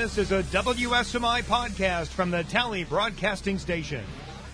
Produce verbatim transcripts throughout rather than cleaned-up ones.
This is a W S M I podcast from the Tally Broadcasting Station.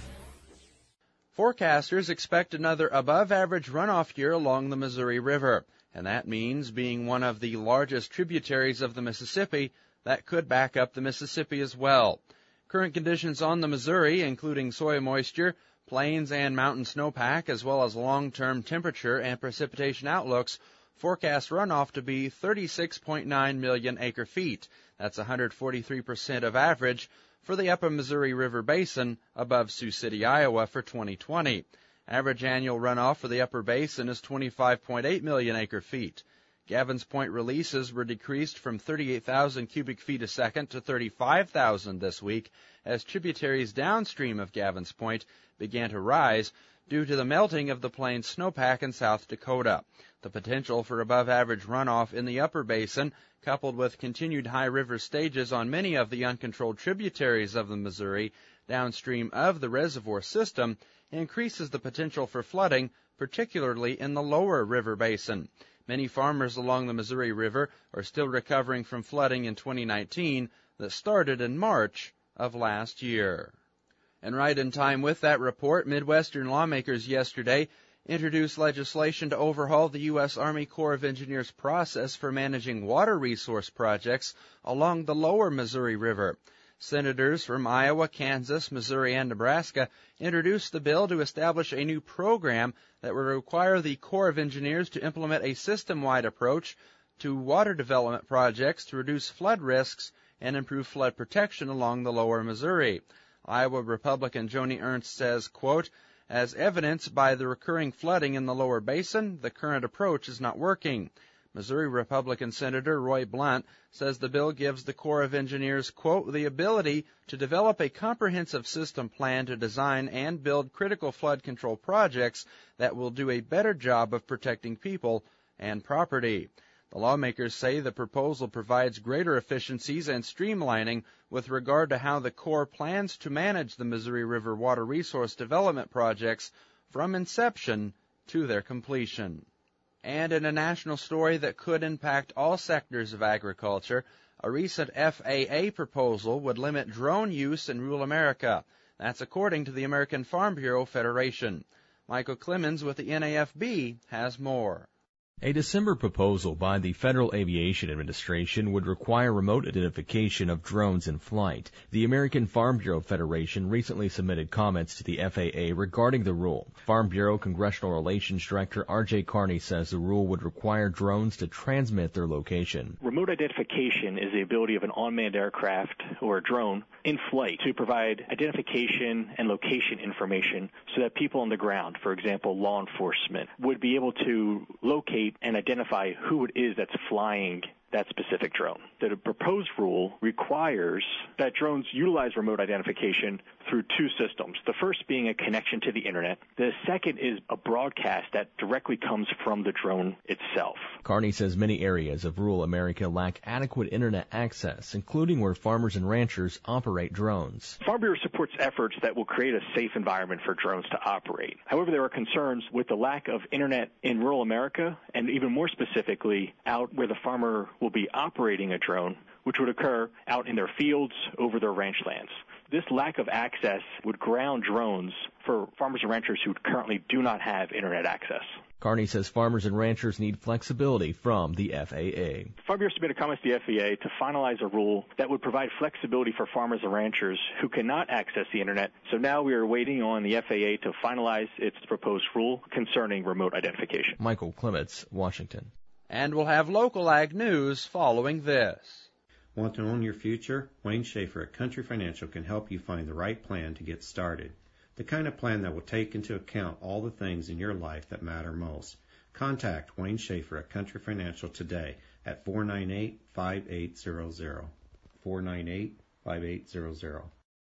Forecasters expect another above-average runoff year along the Missouri River, and that means being one of the largest tributaries of the Mississippi, that could back up the Mississippi as well. Current conditions on the Missouri, including soil moisture, plains and mountain snowpack, as well as long-term temperature and precipitation outlooks, forecast runoff to be thirty-six point nine million acre-feet. That's one hundred forty-three percent of average for the upper Missouri River Basin above Sioux City, Iowa for twenty twenty. Average annual runoff for the upper basin is twenty-five point eight million acre-feet. Gavins Point releases were decreased from thirty-eight thousand cubic feet a second to thirty-five thousand this week as tributaries downstream of Gavins Point began to rise due to the melting of the plains snowpack in South Dakota. The potential for above-average runoff in the upper basin, coupled with continued high river stages on many of the uncontrolled tributaries of the Missouri downstream of the reservoir system, increases the potential for flooding, particularly in the lower river basin. Many farmers along the Missouri River are still recovering from flooding in twenty nineteen that started in March of last year. And right in time with that report, Midwestern lawmakers yesterday introduced legislation to overhaul the U S. Army Corps of Engineers process for managing water resource projects along the lower Missouri River. Senators from Iowa, Kansas, Missouri, and Nebraska introduced the bill to establish a new program that would require the Corps of Engineers to implement a system-wide approach to water development projects to reduce flood risks and improve flood protection along the lower Missouri. Iowa Republican Joni Ernst says, quote, "As evidenced by the recurring flooding in the lower basin, the current approach is not working." Missouri Republican Senator Roy Blunt says the bill gives the Corps of Engineers, quote, "the ability to develop a comprehensive system plan to design and build critical flood control projects that will do a better job of protecting people and property." The lawmakers say the proposal provides greater efficiencies and streamlining with regard to how the Corps plans to manage the Missouri River water resource development projects from inception to their completion. And in a national story that could impact all sectors of agriculture, a recent F A A proposal would limit drone use in rural America. That's according to the American Farm Bureau Federation. Michael Clemens with the N A F B has more. A December proposal by the Federal Aviation Administration would require remote identification of drones in flight. The American Farm Bureau Federation recently submitted comments to the F A A regarding the rule. Farm Bureau Congressional Relations Director R J Carney says the rule would require drones to transmit their location. Remote identification is the ability of an unmanned aircraft or a drone in flight to provide identification and location information so that people on the ground, for example, law enforcement, would be able to locate and identify who it is that's flying that specific drone. The proposed rule requires that drones utilize remote identification through two systems. The first being a connection to the internet. The second is a broadcast that directly comes from the drone itself. Carney says many areas of rural America lack adequate internet access, including where farmers and ranchers operate drones. Farm Bureau supports efforts that will create a safe environment for drones to operate. However, there are concerns with the lack of internet in rural America, and even more specifically, out where the farmer will be operating a drone, which would occur out in their fields over their ranch lands. This lack of access would ground drones for farmers and ranchers who currently do not have internet access. Carney says farmers and ranchers need flexibility from the F A A. Farm Bureau submitted comments to the F A A to finalize a rule that would provide flexibility for farmers and ranchers who cannot access the internet. So now we are waiting on the F A A to finalize its proposed rule concerning remote identification. Michael Clements, Washington. And we'll have local ag news following this. Want to own your future? Wayne Schaefer at Country Financial can help you find the right plan to get started. The kind of plan that will take into account all the things in your life that matter most. Contact Wayne Schaefer at Country Financial today at four nine eight, five eight zero zero. four nine eight, five eight zero zero.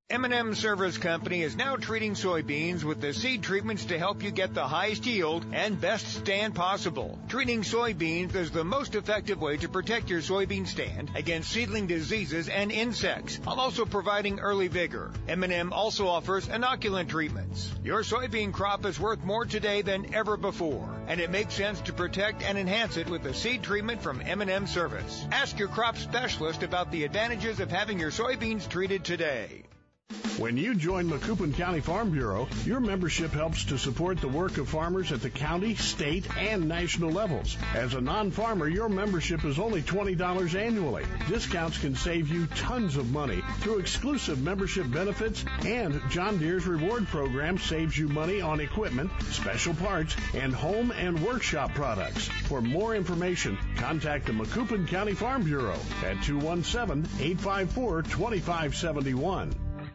M and M Service Company is now treating soybeans with the seed treatments to help you get the highest yield and best stand possible. Treating soybeans is the most effective way to protect your soybean stand against seedling diseases and insects, while also providing early vigor. M and M also offers inoculant treatments. Your soybean crop is worth more today than ever before, and it makes sense to protect and enhance it with the seed treatment from M and M Service. Ask your crop specialist about the advantages of having your soybeans treated today. When you join Macoupin County Farm Bureau, your membership helps to support the work of farmers at the county, state, and national levels. As a non-farmer, your membership is only twenty dollars annually. Discounts can save you tons of money through exclusive membership benefits, and John Deere's reward program saves you money on equipment, special parts, and home and workshop products. For more information, contact the Macoupin County Farm Bureau at two one seven, eight five four, two five seven one.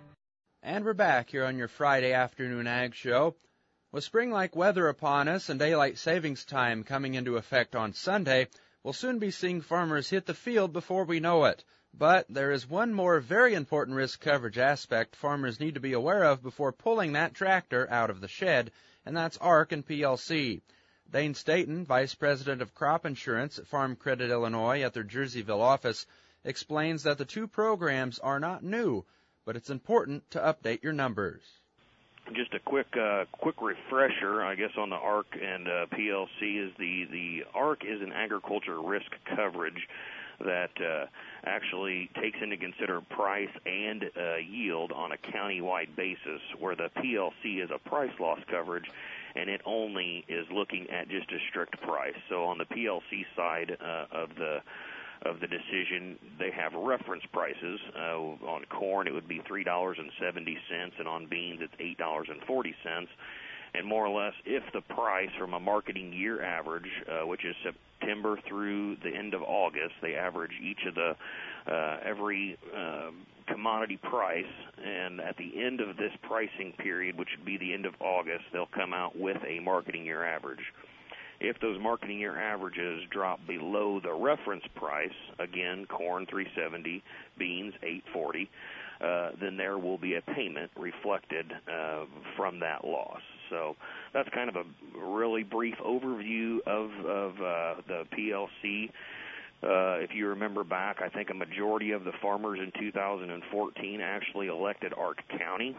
And we're back here on your Friday afternoon Ag Show. With spring-like weather upon us and daylight savings time coming into effect on Sunday, we'll soon be seeing farmers hit the field before we know it. But there is one more very important risk coverage aspect farmers need to be aware of before pulling that tractor out of the shed, and that's A R C and P L C. Dane Staten, Vice President of Crop Insurance at Farm Credit Illinois at their Jerseyville office, explains that the two programs are not new, but it's important to update your numbers. Just a quick uh, quick refresher, I guess, on the A R C and uh, P L C is the, the A R C is an agriculture risk coverage that uh, actually takes into consider price and uh, yield on a county-wide basis, where the P L C is a price loss coverage, and it only is looking at just a strict price. So on the P L C side uh, of the of the decision, they have reference prices. Uh, on corn, it would be three dollars and seventy cents, and on beans, it's eight dollars and forty cents. And more or less, if the price from a marketing year average, uh, which is September through the end of August, they average each of the uh, every uh, commodity price, and at the end of this pricing period, which would be the end of August, they'll come out with a marketing year average. If those marketing year averages drop below the reference price, again, corn three seventy, beans eight forty, uh, then there will be a payment reflected uh, from that loss. So that's kind of a really brief overview of, of uh, the P L C. Uh, if you remember back, I think a majority of the farmers in two thousand fourteen actually elected A R C County.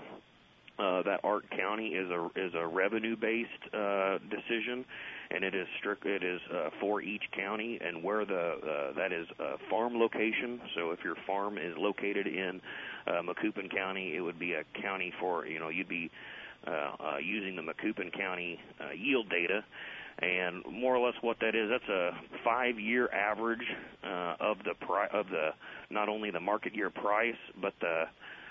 Uh, that A R C County is a is a revenue-based uh, decision, and it is strict. It is uh, for each county, and where the uh, that is a farm location. So if your farm is located in uh, Macoupin County, it would be a county for you know you'd be uh, uh, using the Macoupin County uh, yield data, and more or less what that is, that's a five-year average uh, of the pri- of the not only the market year price, but the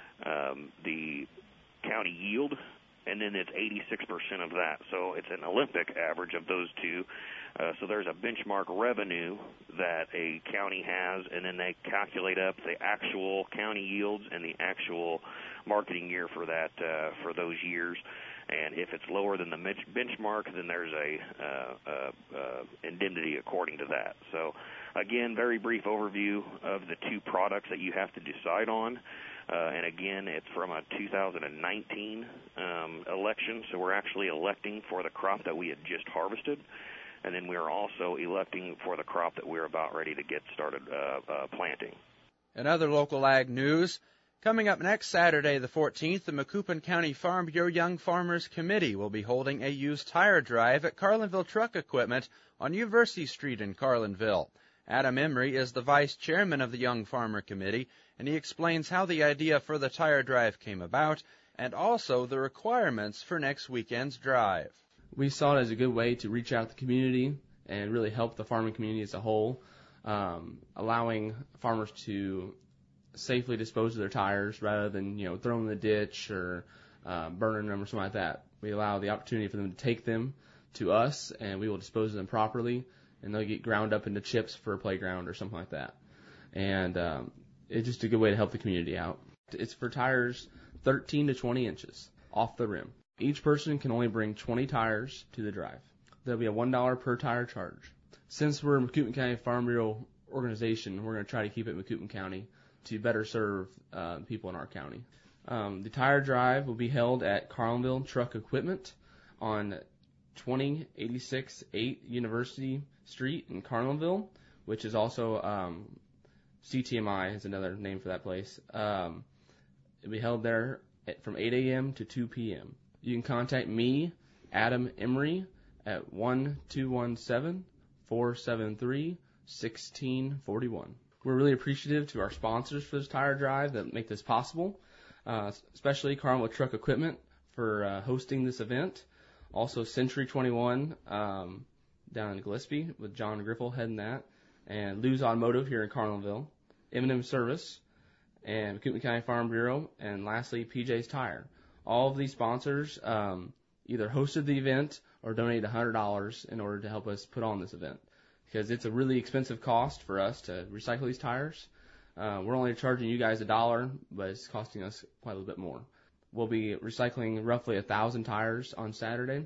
um, the county yield, and then it's eighty-six percent of that. So it's an Olympic average of those two. Uh, so there's a benchmark revenue that a county has, and then they calculate up the actual county yields and the actual marketing year for that uh, for those years. And if it's lower than the benchmark, then there's a uh, uh, uh, indemnity according to that. So again, very brief overview of the two products that you have to decide on. Uh, and again, it's from a two thousand nineteen um, election, so we're actually electing for the crop that we had just harvested, and then we are also electing for the crop that we're about ready to get started uh, uh, planting. In other local ag news, coming up next Saturday the fourteenth, the Macoupin County Farm Bureau Young Farmers Committee will be holding a used tire drive at Carlinville Truck Equipment on University Street in Carlinville. Adam Emery is the vice chairman of the Young Farmer Committee, and he explains how the idea for the tire drive came about and also the requirements for next weekend's drive. We saw it as a good way to reach out to the community and really help the farming community as a whole, um, allowing farmers to safely dispose of their tires rather than, you know, throw them in the ditch or uh, burning them or something like that. We allow the opportunity for them to take them to us, and we will dispose of them properly, and they'll get ground up into chips for a playground or something like that. And um, it's just a good way to help the community out. It's for tires thirteen to twenty inches off the rim. Each person can only bring twenty tires to the drive. There'll be a one dollar per tire charge. Since we're a Macoupin County Farm Bureau organization, we're going to try to keep it Macoupin County to better serve uh, people in our county. Um, the tire drive will be held at Carlinville Truck Equipment on twenty eighty-six eight University Street in Carlinville, which is also um, C T M I is another name for that place. Um, it'll be held there at, from eight a.m. to two p.m. You can contact me, Adam Emery, at one two one seven, four seven three, one six four one. We're really appreciative to our sponsors for this tire drive that make this possible, uh, especially Carlinville Truck Equipment for uh, hosting this event. Also Century twenty-one um, down in Gillespie with John Griffel heading that, and Lou's Automotive here in Carlinville, M and M Service, and Macoupin County Farm Bureau, and lastly P J's Tire. All of these sponsors um, either hosted the event or donated one hundred dollars in order to help us put on this event, because it's a really expensive cost for us to recycle these tires. Uh, we're only charging you guys a dollar, but it's costing us quite a little bit more. We'll be recycling roughly a thousand tires on Saturday,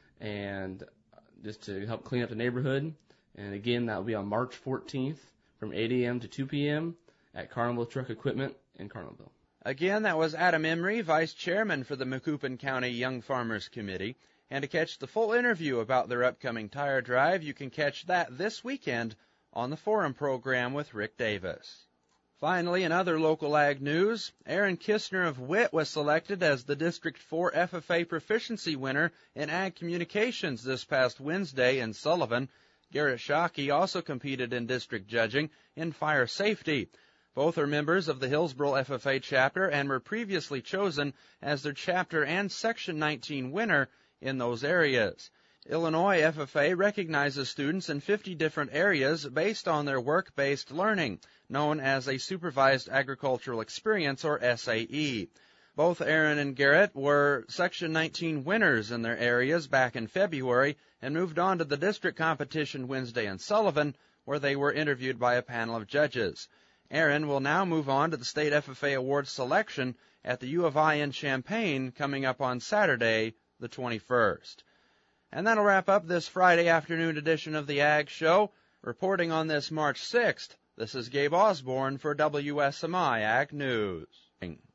and just to help clean up the neighborhood. And again, that will be on March fourteenth from eight a.m. to two p.m. at Carlinville Truck Equipment in Carlinville. Again, that was Adam Emery, Vice Chairman for the Macoupin County Young Farmers Committee. And to catch the full interview about their upcoming tire drive, you can catch that this weekend on the Forum program with Rick Davis. Finally, in other local ag news, Aaron Kistner of Witt was selected as the District four F F A Proficiency winner in Ag Communications this past Wednesday in Sullivan. Garrett Shockey also competed in district judging in fire safety. Both are members of the Hillsboro F F A chapter and were previously chosen as their chapter and Section nineteen winner in those areas. Illinois F F A recognizes students in fifty different areas based on their work-based learning, known as a Supervised Agricultural Experience, or S A E. Both Aaron and Garrett were Section nineteen winners in their areas back in February and moved on to the district competition Wednesday in Sullivan, where they were interviewed by a panel of judges. Aaron will now move on to the State F F A Awards selection at the U of I in Champaign coming up on Saturday, the twenty-first. And that'll wrap up this Friday afternoon edition of the Ag Show. Reporting on this March sixth, this is Gabe Osborne for W S M I Ag News.